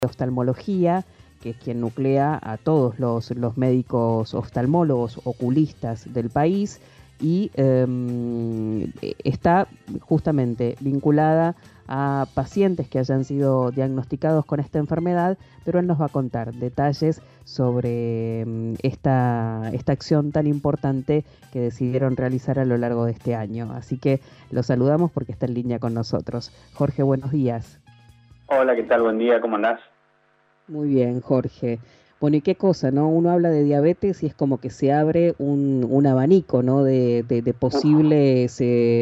Oftalmología, que es quien nuclea a todos los médicos oftalmólogos oculistas del país y está justamente vinculada a pacientes que hayan sido diagnosticados con esta enfermedad, pero él nos va a contar detalles sobre esta acción tan importante que decidieron realizar a lo largo de este año. Así que lo saludamos porque está en línea con nosotros. Jorge, buenos días. Hola, ¿qué tal? Buen día, ¿cómo andás? Muy bien, Jorge. Bueno, ¿y qué cosa, no? Uno habla de diabetes y es como que se abre un abanico, ¿no? De Uf, posibles,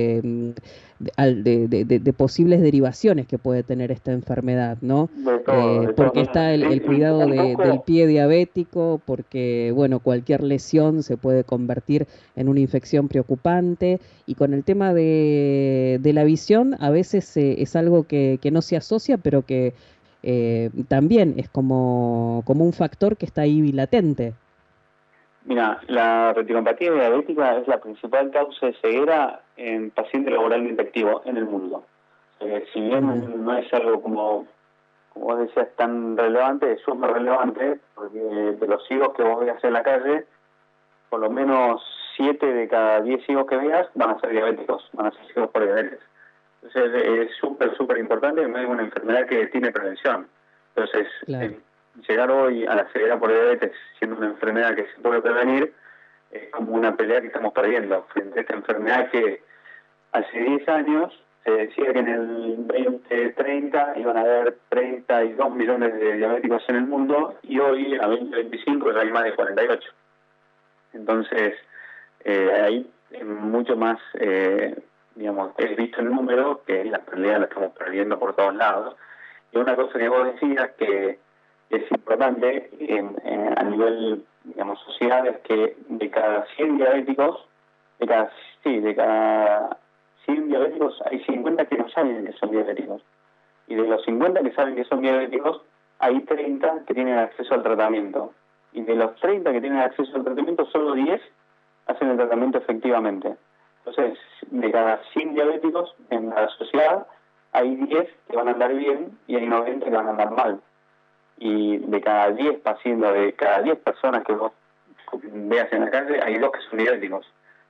de posibles derivaciones que puede tener esta enfermedad, ¿no? de todo, de todo. Porque Mira, está el cuidado un del poco, pie diabético, porque, bueno, cualquier lesión se puede convertir en una infección preocupante. Y con el tema de la visión, a veces es algo que no se asocia, pero que también es como un factor que está ahí latente. mira, la retinopatía diabética es la principal causa de ceguera en paciente laboralmente activo en el mundo. Si Ujú. bien no es algo como vos decías tan relevante, es súper relevante, porque de los ciegos que vos veas en la calle, por lo menos 7 de cada 10 ciegos que veas van a ser diabéticos, van a ser ciegos por diabetes. Entonces es súper importante, es una enfermedad que tiene prevención. Entonces, Claro. llegar hoy a la ceguera por diabetes siendo una enfermedad que se puede prevenir es como una pelea que estamos perdiendo frente a esta enfermedad que hace 10 años se decía que en el 2030 iban a haber 32 millones de diabéticos en el mundo y hoy a 2025 ya hay más de 48. Entonces, ahí es mucho más, digamos, es visto el número, que la pelea la estamos perdiendo por todos lados. Y una cosa que vos decías que es importante a nivel, digamos, sociedad, es que de cada 100 diabéticos, de cada 100 diabéticos hay 50 que no saben que son diabéticos. Y de los 50 que saben que son diabéticos, hay 30 que tienen acceso al tratamiento. Y de los 30 que tienen acceso al tratamiento, solo 10 hacen el tratamiento efectivamente. Entonces, de cada 100 diabéticos en la sociedad, hay 10 que van a andar bien y hay 90 que van a andar mal. Y de cada 10 pacientes, de cada 10 personas que vos veas en la calle, hay 2 que son diabéticos.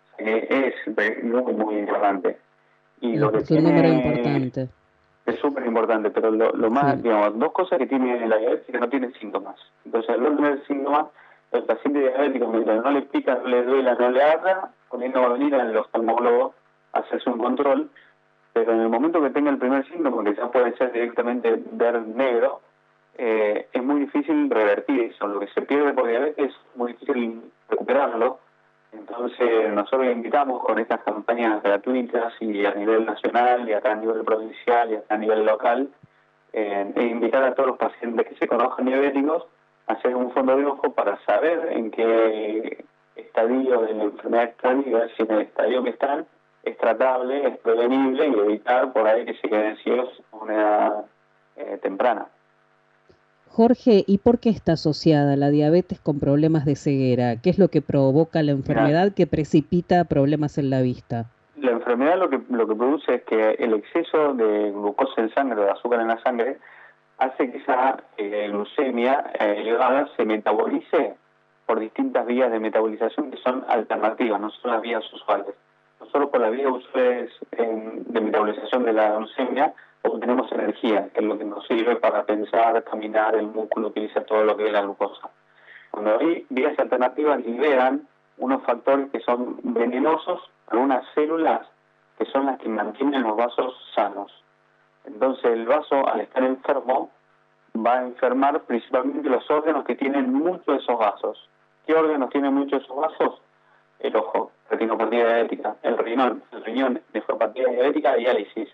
Es muy importante. Y lo que Es un número tiene importante. es súper importante, pero lo más, Sí. digamos, dos cosas que tiene la diabetes es que no tiene síntomas. Entonces, al no tener síntomas, el paciente diabético, mientras no le pica, no le duela, no le arda, con él no va a venir al oftalmólogo a hacerse un control, pero en el momento que tenga el primer síntoma, que ya puede ser directamente ver negro, es muy difícil revertir eso. Lo que se pierde por diabetes es muy difícil recuperarlo. Entonces nosotros invitamos con estas campañas gratuitas y a nivel nacional y acá a nivel provincial y acá a nivel local, e invitar a todos los pacientes que se conozcan diabéticos a hacer un fondo de ojo para saber en qué estadio de la enfermedad están y ver si en el estadio que están es tratable, es prevenible y evitar por ahí que se queden ciegos a una edad temprana. Jorge, ¿y por qué está asociada la diabetes con problemas de ceguera? ¿Qué es lo que provoca la Mira, enfermedad que precipita problemas en la vista? la enfermedad lo que produce es que el exceso de glucosa en sangre, de azúcar en la sangre, hace que esa glucemia elevada se metabolice por distintas vías de metabolización que son alternativas, no son las vías usuales. Nosotros por las vías usuales de metabolización de la glucemia obtenemos energía, que es lo que nos sirve para pensar, caminar, el músculo utiliza todo lo que es la glucosa. Cuando hay vías alternativas liberan unos factores que son venenosos para unas células que son las que mantienen los vasos sanos. Entonces el vaso, al estar enfermo, va a enfermar principalmente los órganos que tienen mucho de esos vasos. ¿Qué órganos tienen mucho de esos vasos? El ojo, retinopatía diabética, el riñón, nefropatía diabética, diálisis.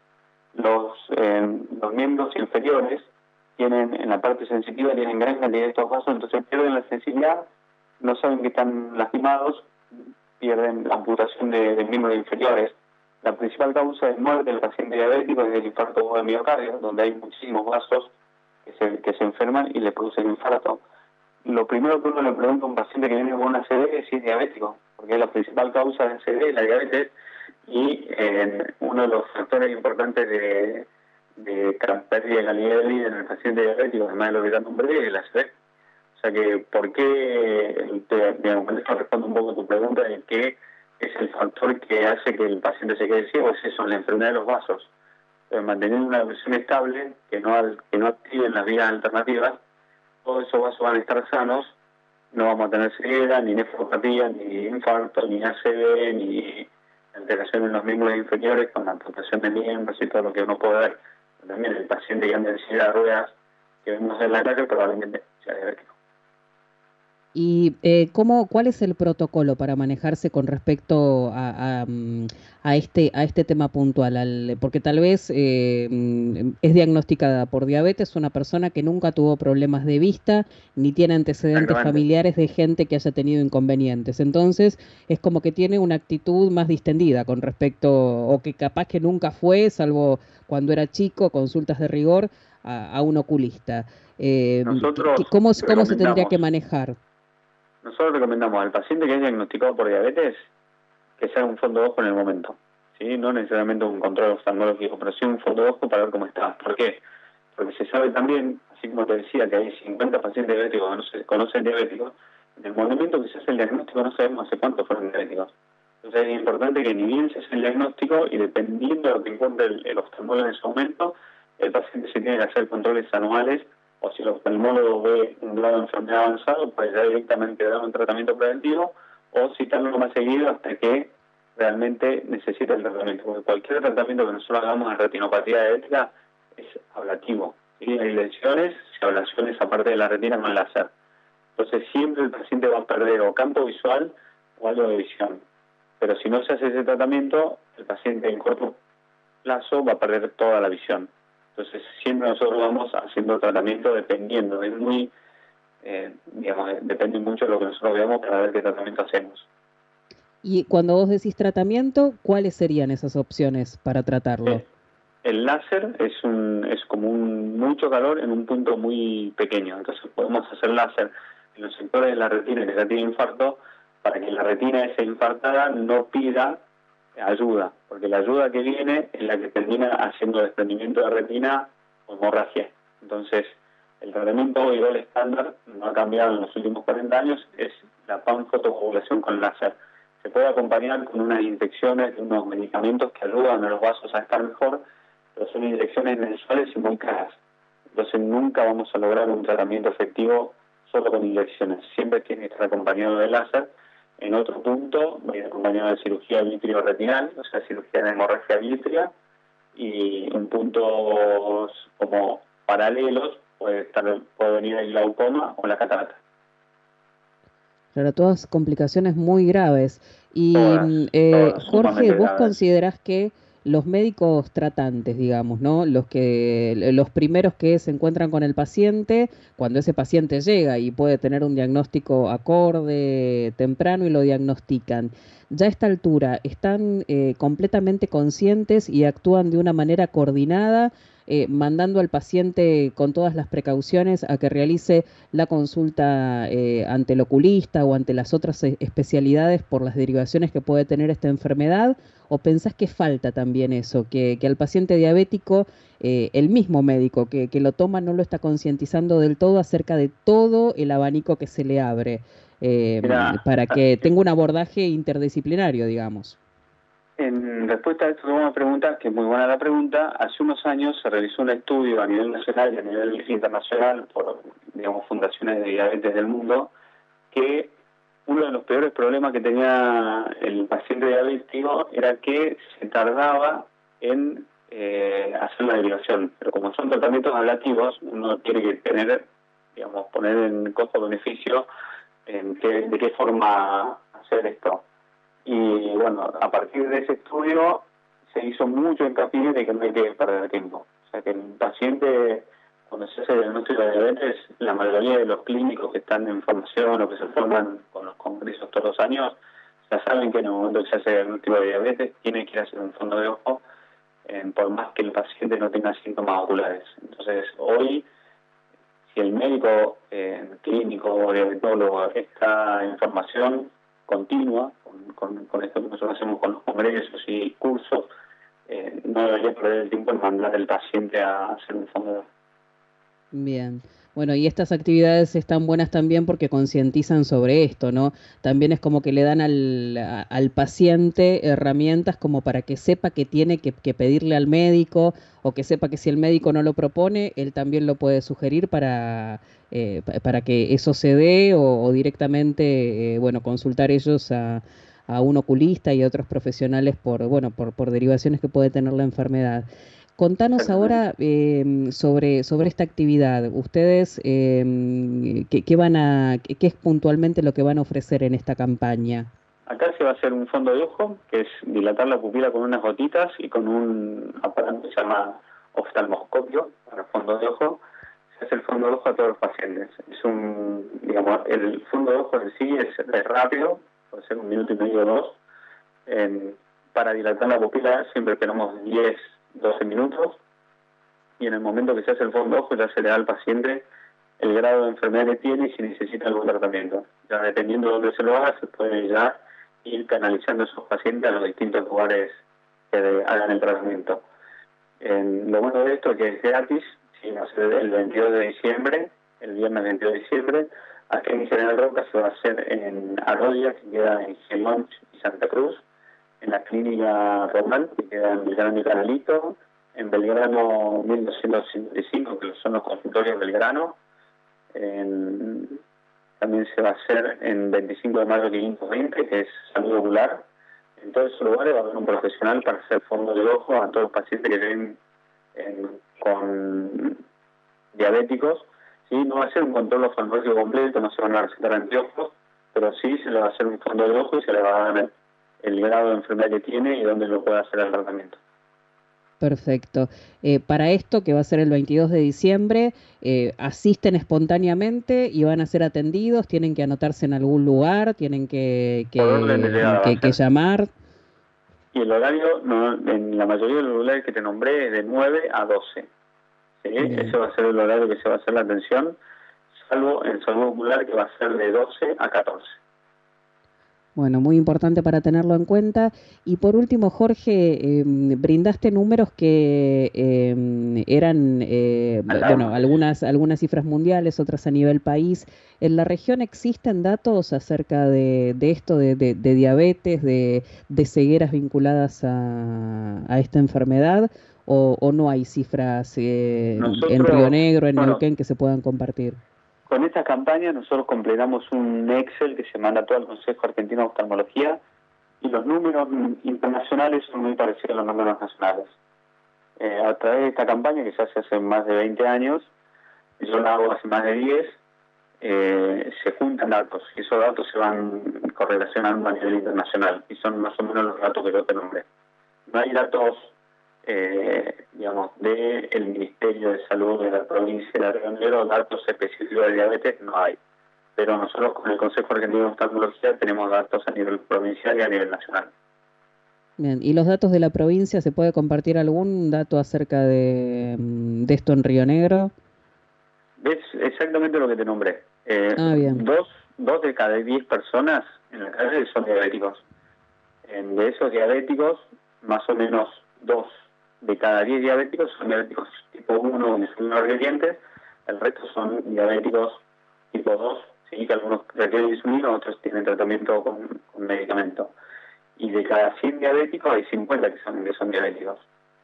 Los miembros inferiores tienen, en la parte sensitiva, tienen gran cantidad de estos vasos, entonces pierden la sensibilidad, no saben que están lastimados, pierden la amputación de miembros inferiores. La principal causa de muerte del paciente diabético es el infarto de miocardio, donde hay muchísimos vasos que se enferman y le producen infarto. Lo primero que uno le pregunta a un paciente que viene con una CD es si es diabético, porque es la principal causa de CD, la diabetes, y uno de los factores importantes de pérdida de calidad de vida en el paciente diabético, además de lo que ya nombré, es el ACV. O sea que, ¿por qué? Digamos, esto responde un poco a tu pregunta de qué es el factor que hace que el paciente se quede ciego. Es eso, la enfermedad de los vasos. Manteniendo una presión estable, que no activen las vías alternativas, todos esos vasos van a estar sanos, no vamos a tener ceguera, ni nefropatía, ni infarto, ni ACV, ni alteración en los miembros inferiores con la amputación de miembros y todo lo que uno puede ver. También el paciente que anda en silla de ruedas que vemos en la calle probablemente sea diabético. ¿Y cuál es el protocolo para manejarse con respecto a este tema puntual? Porque tal vez es diagnosticada por diabetes una persona que nunca tuvo problemas de vista ni tiene antecedentes familiares de gente que haya tenido inconvenientes. Entonces es como que tiene una actitud más distendida con respecto, o que capaz que nunca fue, salvo cuando era chico, consultas de rigor, a un oculista. ¿Cómo se tendría que manejar? Nosotros recomendamos al paciente que es diagnosticado por diabetes que se haga un fondo de ojo en el momento, ¿sí? No necesariamente un control oftalmológico, pero sí un fondo de ojo para ver cómo está. ¿Por qué? Porque se sabe también, así como te decía, que hay 50 pacientes diabéticos que no se conocen diabéticos, en el momento que se hace el diagnóstico no sabemos hace cuánto fueron diabéticos. Entonces es importante que ni bien se hace el diagnóstico y dependiendo de lo que encuentre el oftalmólogo en ese momento, el paciente se tiene que hacer controles anuales, o si el oftalmólogo ve un grado de enfermedad avanzado, pues ya directamente dar un tratamiento preventivo, o citarlo más seguido hasta que realmente necesita el tratamiento. Porque cualquier tratamiento que nosotros hagamos en retinopatía diabética es ablativo. ¿Sí? Hay lesiones, si ablaciones aparte de la retina con láser. Entonces siempre el paciente va a perder o campo visual o algo de visión. Pero si no se hace ese tratamiento, el paciente en corto plazo va a perder toda la visión. Entonces siempre nosotros vamos haciendo tratamiento dependiendo, es muy, depende mucho de lo que nosotros veamos para ver qué tratamiento hacemos. Y cuando vos decís tratamiento, ¿cuáles serían esas opciones para tratarlo? El láser es como mucho calor en un punto muy pequeño. Entonces podemos hacer láser en los sectores de la retina que ya tiene infarto para que la retina esa infartada no pida ayuda, porque la ayuda que viene es la que termina haciendo desprendimiento de retina o hemorragia. Entonces, el tratamiento igual estándar no ha cambiado en los últimos 40 años, es la panfotocoagulación con láser. Se puede acompañar con unas inyecciones, unos medicamentos que ayudan a los vasos a estar mejor, pero son inyecciones mensuales y muy caras. Entonces nunca vamos a lograr un tratamiento efectivo solo con inyecciones. Siempre tiene que estar acompañado de láser. En otro punto, acompañado de cirugía vitrio-retinal, o sea, cirugía de hemorragia vítrea, y en puntos como paralelos puede venir el glaucoma o la catarata. Claro, todas complicaciones muy graves. Y todas Jorge, ¿vos graves. considerás que los médicos tratantes, digamos, ¿no? Los primeros que se encuentran con el paciente, cuando ese paciente llega y puede tener un diagnóstico acorde temprano y lo diagnostican, ya a esta altura están completamente conscientes y actúan de una manera coordinada, mandando al paciente con todas las precauciones a que realice la consulta ante el oculista o ante las otras especialidades por las derivaciones que puede tener esta enfermedad? ¿O pensás que falta también eso, que al paciente diabético el mismo médico que lo toma no lo está concientizando del todo acerca de todo el abanico que se le abre para que tenga un abordaje interdisciplinario, digamos? En respuesta a esto que vos me preguntas, que es muy buena la pregunta, hace unos años se realizó un estudio a nivel nacional y a nivel internacional por, digamos, fundaciones de diabetes del mundo, que uno de los peores problemas que tenía el paciente diabético era que se tardaba en hacer la derivación. Pero como son tratamientos ablativos, uno tiene que tener, digamos, poner en costo-beneficio de qué forma hacer esto. Y bueno, a partir de ese estudio se hizo mucho hincapié de que no hay que perder tiempo. O sea, que el paciente, cuando se hace el diagnóstico de diabetes, la mayoría de los clínicos que están en formación o que se forman con los congresos todos los años, ya saben que en el momento que se hace el diagnóstico de diabetes, tiene que ir a hacer un fondo de ojo, por más que el paciente no tenga síntomas oculares. Entonces, hoy, si el médico clínico o diabetólogo está en formación continua, con esto que nosotros hacemos con los congresos y cursos, no debería perder el tiempo en mandar al paciente a hacer un fondo de ojo. Bien. Bueno, y estas actividades están buenas también porque concientizan sobre esto, ¿no? También es como que le dan al paciente herramientas como para que sepa que tiene que pedirle al médico o que sepa que si el médico no lo propone, él también lo puede sugerir para que eso se dé o directamente, bueno, consultar ellos a un oculista y a otros profesionales por derivaciones que puede tener la enfermedad. Contanos Exactamente. ahora sobre esta actividad. Ustedes, ¿qué van qué es puntualmente lo que van a ofrecer en esta campaña? Acá se va a hacer un fondo de ojo, que es dilatar la pupila con unas gotitas y con un aparato que se llama oftalmoscopio para fondo de ojo. Se hace el fondo de ojo a todos los pacientes. Digamos, el fondo de ojo en sí es rápido, puede ser 1 minuto y medio o 2. Para dilatar la pupila siempre esperamos 10, 12 minutos y en el momento que se hace el fondo de ojo ya se le da al paciente el grado de enfermedad que tiene y si necesita algún tratamiento. Ya dependiendo de dónde se lo haga, se puede ya ir canalizando a esos pacientes a los distintos lugares que hagan el tratamiento. Lo bueno de esto es que es gratis, sí, va a ser el 22 de diciembre, el viernes 22 de diciembre. Aquí en General Roca se va a hacer en Arroya, que queda en Gelonch y Santa Cruz, en la clínica Román, que queda en Belgrano y Canalito, en Belgrano 1255, que son los consultorios Belgrano. También se va a hacer en 25 de mayo 520, que es salud ocular. En todos esos lugares va a haber un profesional para hacer fondo de ojo a todos los pacientes que ven con diabéticos. ¿Sí? No va a ser un control oftalmológico completo, no se van a recetar anteojos, pero sí se le va a hacer un fondo de ojo y se le va a dar el grado de enfermedad que tiene y dónde lo puede hacer el tratamiento. Perfecto. Para esto, que va a ser el 22 de diciembre, asisten espontáneamente y van a ser atendidos, tienen que anotarse en algún lugar, tienen Por orden de llegada va a que ser. llamar. Y el horario, en la mayoría de los lugares que te nombré, es de 9 a 12. ¿Sí? Ese va a ser el horario que se va a hacer la atención, salvo en salud ocular, que va a ser de 12 a 14. Bueno, muy importante para tenerlo en cuenta. Y por último, Jorge, brindaste números que eran, bueno, algunas cifras mundiales, otras a nivel país. ¿En la región existen datos acerca de esto, de diabetes, de cegueras vinculadas a esta enfermedad? O no hay cifras en Río Nosotros, Negro, en bueno, Neuquén, que se puedan compartir? con esta campaña nosotros completamos un Excel que se manda a todo el Consejo Argentino de Oftalmología y los números internacionales son muy parecidos a los números nacionales. A través de esta campaña que se hace más de 20 años, yo la hago hace más de 10, se juntan datos y esos datos se van correlacionando a nivel internacional y son más o menos los datos que yo te nombré. No hay datos, digamos, del Ministerio de Salud de la provincia de Río Negro, datos específicos de diabetes no hay. Pero nosotros con el Consejo Argentino de Oftalmología tenemos datos a nivel provincial y a nivel nacional. Bien, ¿y los datos de la provincia, se puede compartir algún dato acerca de esto en Río Negro? ¿Ves? Exactamente lo que te nombré. Bien. Dos de cada 10 personas en la calle son diabéticos. De esos diabéticos, más o menos 2 de cada 10 diabéticos son diabéticos tipo 1 insulinodientes, el resto son diabéticos tipo 2, ¿sí? Que algunos requieren insulina, otros tienen tratamiento con medicamento. Y de cada 100 diabéticos hay 50 que son diabéticos.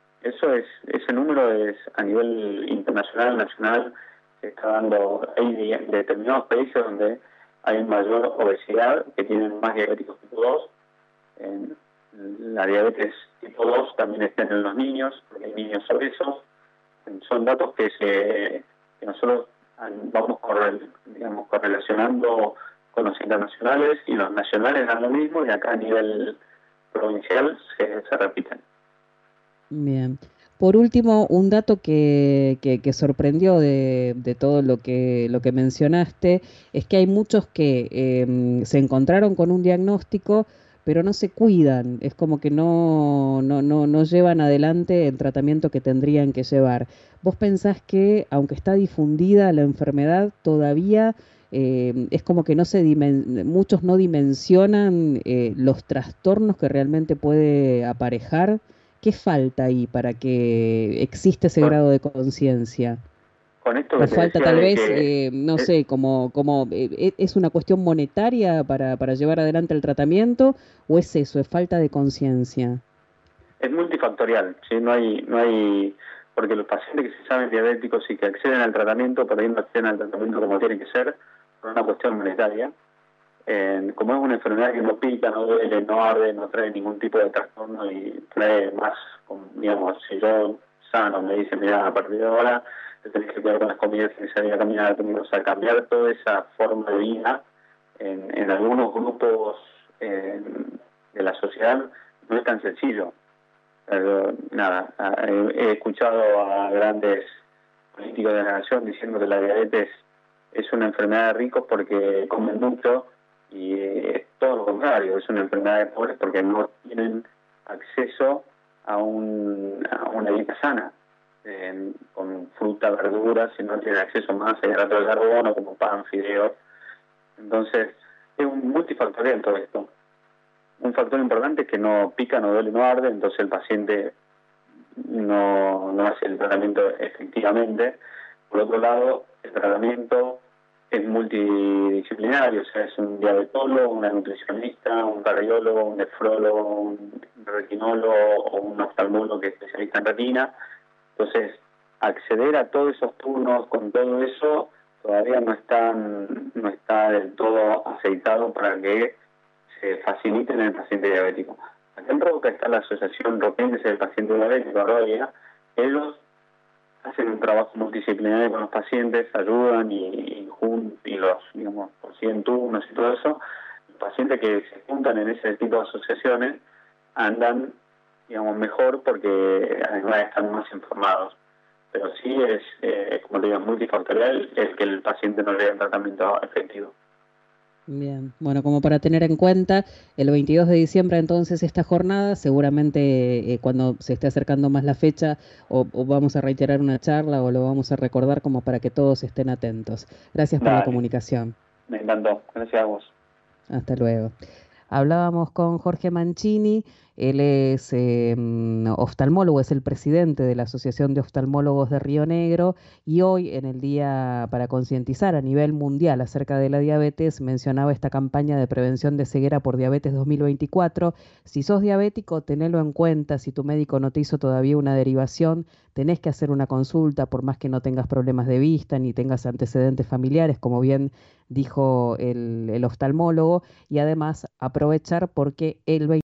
Ese número es a nivel internacional, nacional, se está dando. Hay determinados países donde hay mayor obesidad, que tienen más diabéticos tipo 2. La diabetes tipo 2 también está en los niños, porque hay niños obesos. Son datos que nosotros vamos correlacionando con los internacionales y los nacionales dan lo mismo y acá a nivel provincial se repiten. Bien. Por último, un dato que sorprendió de todo lo que mencionaste es que hay muchos que se encontraron con un diagnóstico, pero no se cuidan. Es como que no llevan adelante el tratamiento que tendrían que llevar. ¿Vos pensás que, aunque está difundida la enfermedad, todavía es como que muchos no dimensionan los trastornos que realmente puede aparejar? ¿Qué falta ahí para que exista ese Con, grado de conciencia? con esto ¿O que te falta decía tal de vez, que no es, sé, es una cuestión monetaria para llevar adelante el tratamiento? ¿O es eso, es falta de conciencia? es multifactorial, ¿sí? No hay, porque los pacientes que se saben diabéticos y que acceden al tratamiento, por ahí no acceden al tratamiento como tiene que ser, por una cuestión monetaria. Como es una enfermedad que no pica, no duele, no arde, no trae ningún tipo de trastorno y trae más, digamos, si yo sano me dice, mira, a partir de ahora te tenés que cuidar con las comidas, tenés que salir a caminar, o sea, cambiar toda esa forma de vida en algunos grupos eh, de la sociedad no es tan sencillo. Nada, he escuchado a grandes políticos de la nación diciendo que la diabetes es una enfermedad de ricos porque comen mucho y es todo lo contrario, es una enfermedad de pobres porque no tienen acceso a una dieta sana, con fruta, verduras, y no tienen acceso más a hidratos de carbono como pan, fideos. Entonces, es un multifactorial todo esto. Un factor importante es que no pica, no duele, no arde, entonces el paciente no hace el tratamiento efectivamente. Por otro lado, el tratamiento es multidisciplinario, o sea, es un diabetólogo, una nutricionista, un cardiólogo, un nefrólogo, un retinólogo o un oftalmólogo que es especialista en retina. Entonces, acceder a todos esos turnos con todo eso todavía no está del todo aceitado para que se facilite en el paciente diabético. Acá en Roca está la Asociación Roquense del Paciente Diabético, RODIA. Ellos hacen un trabajo multidisciplinario con los pacientes, ayudan y los, digamos, consiguen turnos y todo eso. Los pacientes que se juntan en ese tipo de asociaciones andan, digamos, mejor porque además están más informados. Pero sí es, como te digo, multifactorial el que el paciente no le dé un tratamiento efectivo. Bien, bueno, como para tener en cuenta, el 22 de diciembre entonces esta jornada, seguramente cuando se esté acercando más la fecha, o vamos a reiterar una charla o lo vamos a recordar como para que todos estén atentos. Gracias por la Dale, comunicación. me encantó. Gracias a vos. Hasta luego. Hablábamos con Jorge Mancini, él es oftalmólogo, es el presidente de la Asociación de Oftalmólogos de Río Negro y hoy en el día para concientizar a nivel mundial acerca de la diabetes mencionaba esta campaña de prevención de ceguera por diabetes 2024. Si sos diabético, tenelo en cuenta, si tu médico no te hizo todavía una derivación, tenés que hacer una consulta por más que no tengas problemas de vista ni tengas antecedentes familiares, como bien dijo el oftalmólogo y además aprovechar porque el